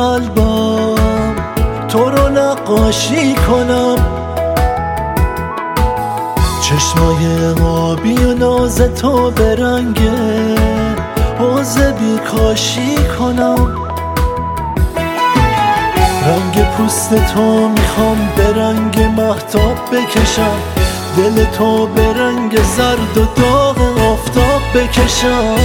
قلبم تو رو نقاشی کنم، چشمای آبی و ناز تو به رنگ حوض بیکاشی کنم. رنگ پوست تو میخوام به رنگ مهتاب بکشم، دل تو به رنگ زرد و داغ آفتاب بکشم.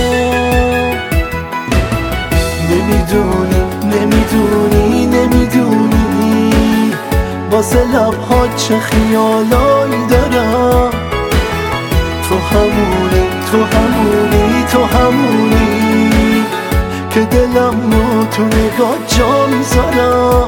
نمیدونی نمیدونی نمیدونی واسه لبهات چه خیالایی دارم. تو همونی تو همونی تو همونی که دلم رو تو نگاه جا میذارم.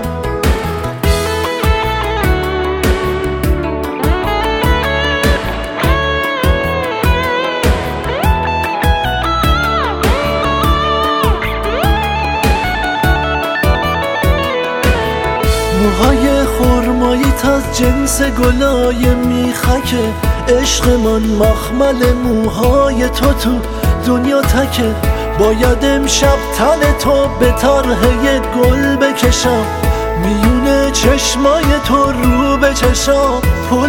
موهای خرماییت از جنس گلای میخکه، عشق من مخمل موهای تو تو دنیا تکه. باید امشب تن تو به طرح یک گل بکشم، میونه چشمای تو رو به چشم پل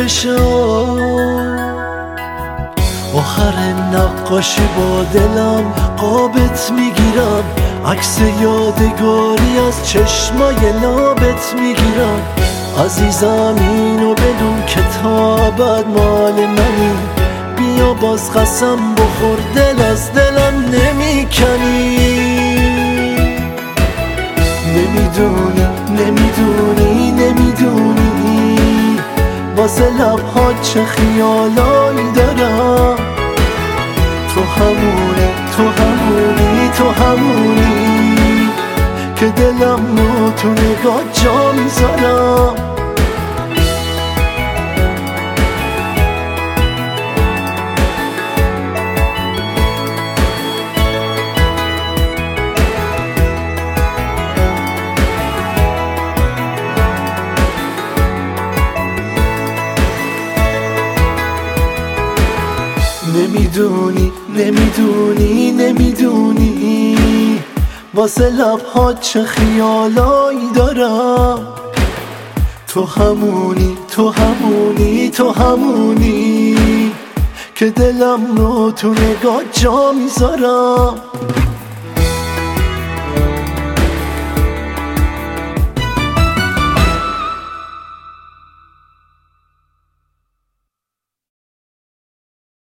بکشم. آخر نقاشی با دلم قابت میگیرم، عکس یادگاری از چشمای لابت میگیرم. عزیزم اینو بدون که تا ابد مال منی، بیا باز قسم بخور دل از دلم نمیکنی. نمیدونی نمیدونی نمیدونی واسه لبهات چه خیالایی دارم. تو همونی تو همونی تو همونی که دلم رو تو نگاه جا میذارم. نمیدونی نمیدونی نمیدونی واسه لبهات چه خیالایی دارم. تو همونی تو همونی تو همونی که دلم رو تو نگاه جا میذارم.